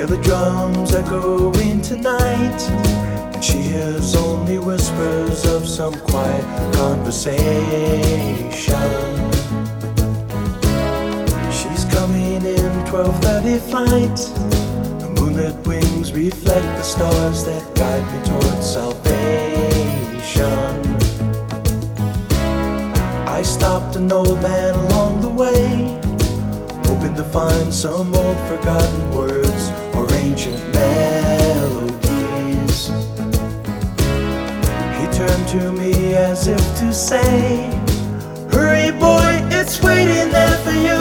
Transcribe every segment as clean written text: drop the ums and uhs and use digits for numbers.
Hear the drums echoing tonight, and she hears only whispers of some quiet conversation. She's coming in 12:30 flight. The moonlit wings reflect the stars that guide me towards salvation. I stopped an old man along the way, hoping to find some old forgotten words or ancient melodies. He turned to me as if to say, "Hurry boy, it's waiting there for you."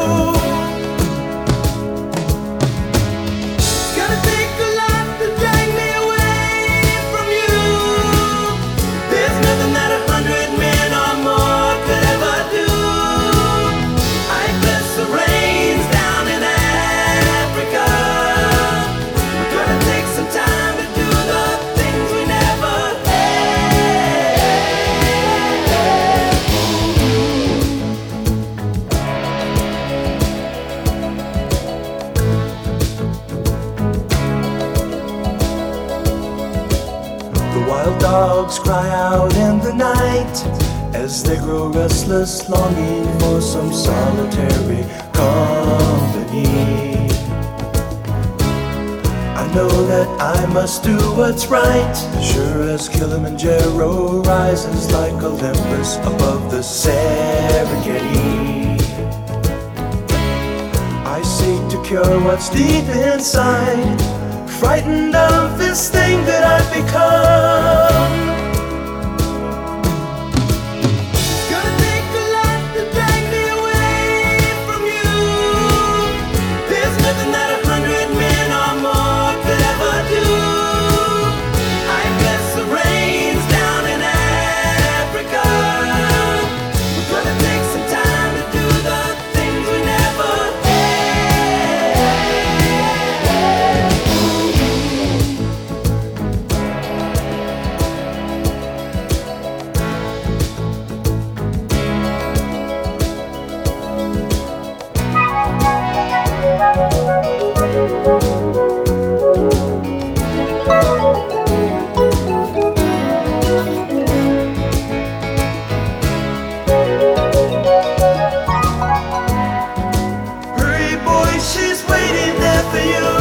The wild dogs cry out in the night as they grow restless, longing for some solitary company. I know that I must do what's right, sure as Kilimanjaro rises like Olympus above the Serengeti. I seek to cure what's deep inside, frightened of this thing that I've become. It's gonna take a lot to drag me away from you. There's nothing that 100 men or more could ever do. I bless the rains down in Africa. We're gonna take some time to do the things we never Hurry boy, she's waiting there for you.